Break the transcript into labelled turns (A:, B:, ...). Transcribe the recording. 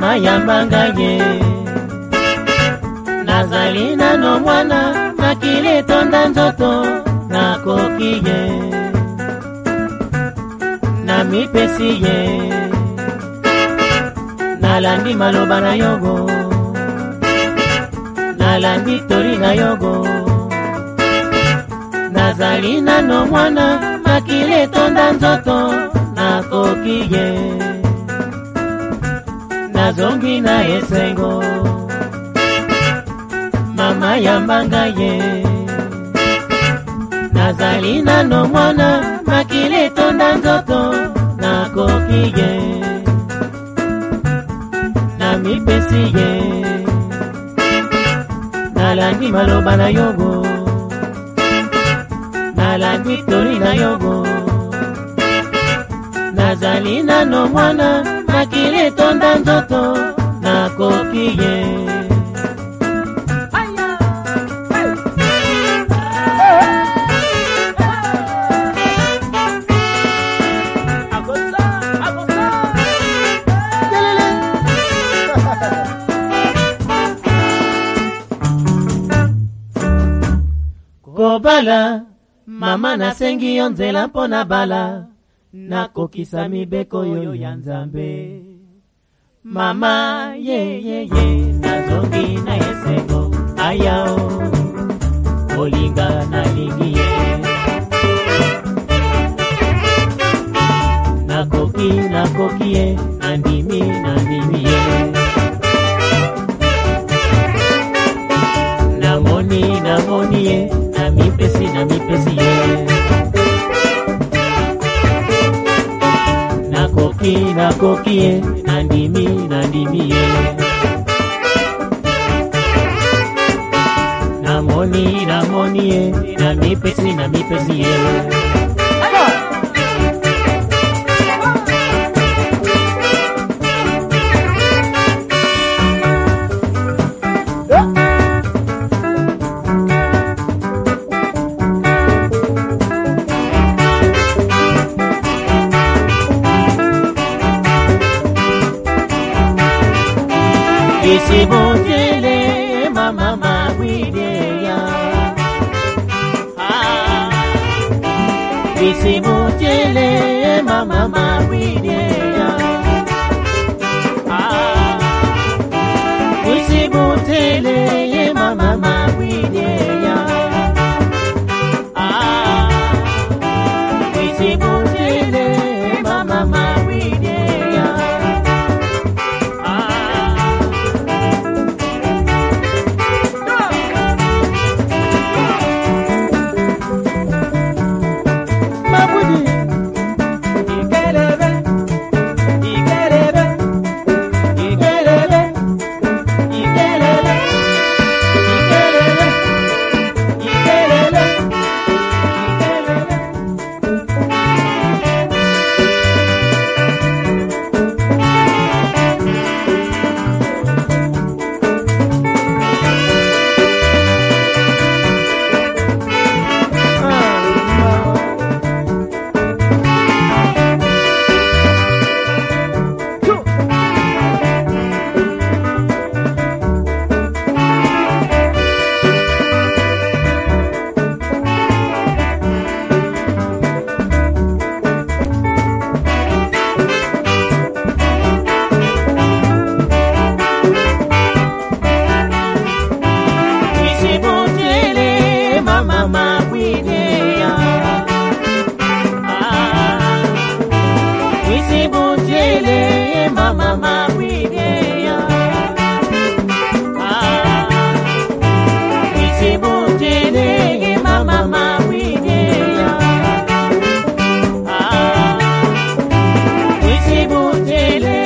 A: mama yambanganye nazali nano mwana makile tonda nzoto nakokiye namipesiye nalandi maloba na yogo nalandi tori na yogo nazali nano mwana makile tonda nzoto nakokiye nazongi na esengo mama yambanganye nazali nano mwana makile tonda nzoto nakokiye namipesiye nalandi maloba na yogo nalandi tori na yogo nazali nano mwana makile tonda nzoto nakokiye Kobala mama nasengi yo nzela mpona bala nakokisa mibeko yo ya Nzambe mama ye nazongi na esengo ayao olinga nalingi ye nakoki ye nandimi ye namoni ye namipesi ye nakoki ye nandimi ye namoni ye namipesi ye Isibutele mama mawidea Isibutele mama mawidea Isibutele mama mawidea Isibutele mama mawidea Isibutele